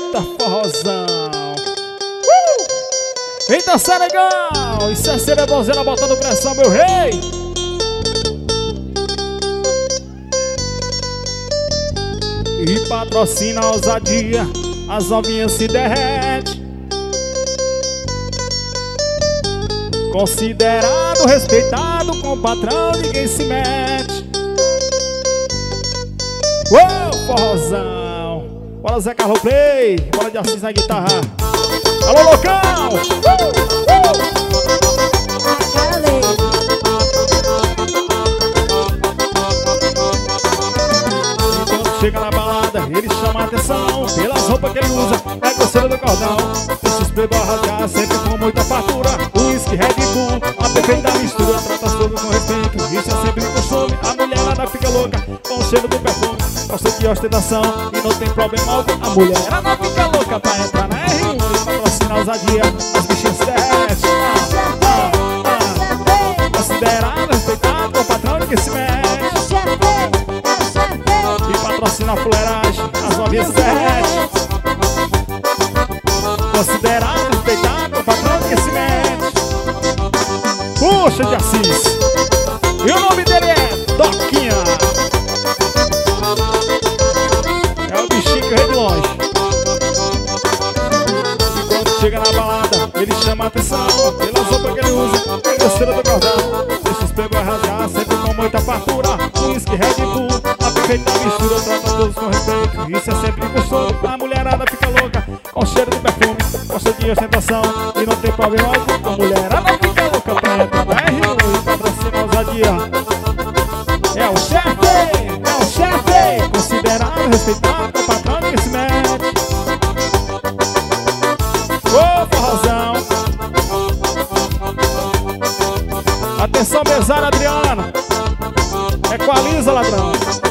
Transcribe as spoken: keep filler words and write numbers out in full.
Eita, forrozão. uh! Eita, Senegal. Isso é cerebroseira botando pressão, meu rei. E patrocina a ousadia, as novinhas se derrete. Considerado, respeitado, com o patrão ninguém se mete. Uou, forrozão. Bora Zé Carlos Play, bora de Assis na guitarra. Alô, loucão. uh, uh. Chega na balada, ele chama a atenção pelas roupas que ele usa, é grosseiro do cordão. Esses playboy rasgar sempre com muita fartura. Whisky, Red Bull, a perfeita mistura. Trata todos com respeito, isso é sempre costume. A mulherada fica louca com o cheiro do perfume. Gosta de ostentação e não tem problema algum. A mulherada fica louca pra entrar na R um e patrocinar a ousadia, as bichinhas se derretem. ah, ah, ah. Considerado, respeitado, com o patrão ninguém se mete. Patrocina a fuleiragem, as novinhas se derretem. Considerado, respeitado, o patrão que se mete. Puxa de Assis. E o nome dele é Doquinha. É o bichinho que vem de longe. E quando chega na balada, ele chama a atenção pelas roupas que ele usa, é grosseira do cordão. Deixa os playboy rasgar sempre com muita fartura. Whisky, Red Bull, a perfeita mistura. Trata todos com respeito, isso é sempre costume. A mulherada fica louca com cheiro de perfume. Gosta de ostentação e não tem problema algum. A mulherada fica louca pra entrar na R um e patrocina a ousadia. É o chefe, é o chefe. Considerado, respeitado, com o patrão que se mete. Ô, forrozão. Atenção, mesária Adriana. Equaliza, ladrão.